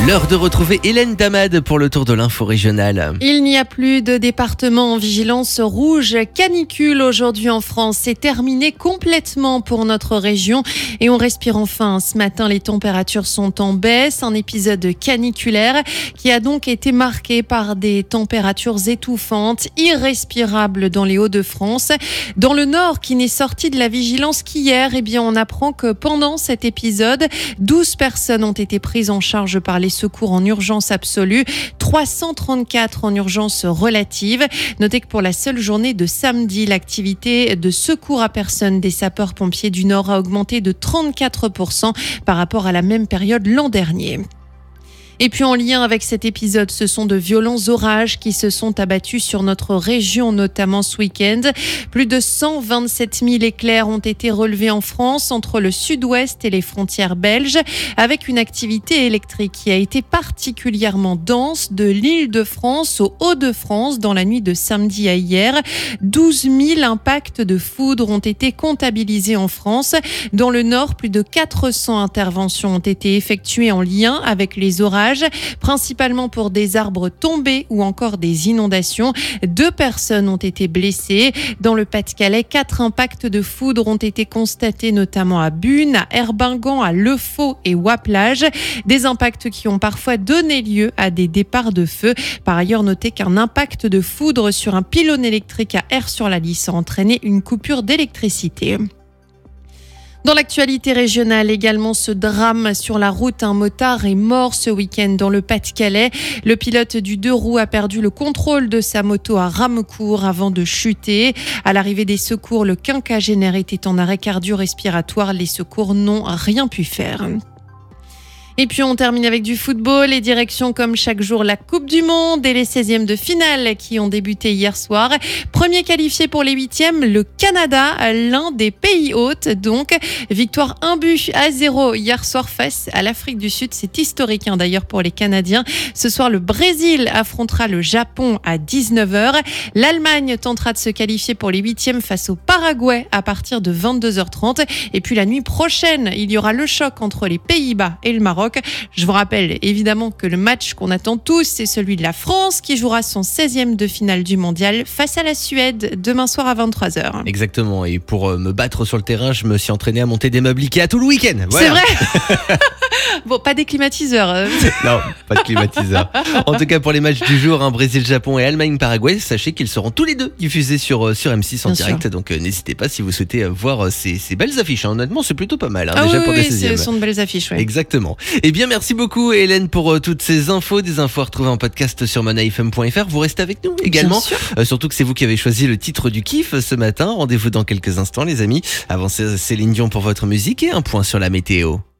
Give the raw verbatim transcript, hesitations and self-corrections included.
L'heure de retrouver Hélène Damad pour le tour de l'info régionale. Il n'y a plus de département en vigilance rouge canicule aujourd'hui en France. C'est terminé complètement pour notre région et on respire enfin. Ce matin, les températures sont en baisse. Un épisode caniculaire qui a donc été marqué par des températures étouffantes, irrespirables dans les Hauts-de-France. Dans le Nord, qui n'est sorti de la vigilance qu'hier, eh bien, on apprend que pendant cet épisode, douze personnes ont été prises en charge par les secours en urgence absolue, trois cent trente-quatre en urgence relative. Notez que pour la seule journée de samedi, l'activité de secours à personne des sapeurs-pompiers du Nord a augmenté de trente-quatre pour cent par rapport à la même période l'an dernier. Et puis en lien avec cet épisode, ce sont de violents orages qui se sont abattus sur notre région, notamment ce week-end. Plus de cent vingt-sept mille éclairs ont été relevés en France entre le sud-ouest et les frontières belges, avec une activité électrique qui a été particulièrement dense de l'Île-de-France au Hauts-de-France dans la nuit de samedi à hier. douze mille impacts de foudre ont été comptabilisés en France. Dans le Nord, plus de quatre cents interventions ont été effectuées en lien avec les orages, principalement pour des arbres tombés ou encore des inondations. Deux personnes ont été blessées. Dans le Pas-de-Calais, quatre impacts de foudre ont été constatés, notamment à Bune, à Herbingan, à Lefaux et Ouaplage. Des impacts qui ont parfois donné lieu à des départs de feu. Par ailleurs, notez qu'un impact de foudre sur un pylône électrique à Aire-sur-la-Lys a entraîné une coupure d'électricité. Dans l'actualité régionale également, ce drame sur la route. Un motard est mort ce week-end dans le Pas-de-Calais. Le pilote du deux roues a perdu le contrôle de sa moto à Ramecourt avant de chuter. À l'arrivée des secours, le quinquagénaire était en arrêt cardio-respiratoire. Les secours n'ont rien pu faire. Et puis on termine avec du football et direction comme chaque jour la Coupe du Monde et les seizièmes de finale qui ont débuté hier soir. Premier qualifié pour les huitièmes, le Canada, l'un des pays hôtes. Donc victoire un but à zéro hier soir face à l'Afrique du Sud. C'est historique hein, d'ailleurs pour les Canadiens. Ce soir, le Brésil affrontera le Japon à dix-neuf heures. L'Allemagne tentera de se qualifier pour les huitièmes face au Paraguay à partir de vingt-deux heures trente. Et puis la nuit prochaine, il y aura le choc entre les Pays-Bas et le Maroc. Je vous rappelle évidemment que le match qu'on attend tous, c'est celui de la France qui jouera son seizième de finale du mondial face à la Suède demain soir à vingt-trois heures. Exactement, et pour me battre sur le terrain, je me suis entraîné à monter des meubles Ikea tout le week-end. Voilà. C'est vrai. Bon, pas des climatiseurs. Non, pas de climatiseur. En tout cas, pour les matchs du jour, hein, Brésil-Japon et Allemagne-Paraguay, sachez qu'ils seront tous les deux diffusés sur, sur M six en Bien direct. Sûr. Donc euh, n'hésitez pas si vous souhaitez voir ces, ces belles affiches. Hein. Honnêtement, c'est plutôt pas mal hein, ah déjà oui, pour oui, des seizièmes. Ce sont de belles affiches. Ouais. Exactement. Eh bien, merci beaucoup Hélène pour euh, toutes ces infos. Des infos à retrouver en podcast sur mona f m point f r. Vous restez avec nous également. Euh, surtout que c'est vous qui avez choisi le titre du kiff ce matin. Rendez-vous dans quelques instants les amis. Avant Céline Dion pour votre musique et un point sur la météo.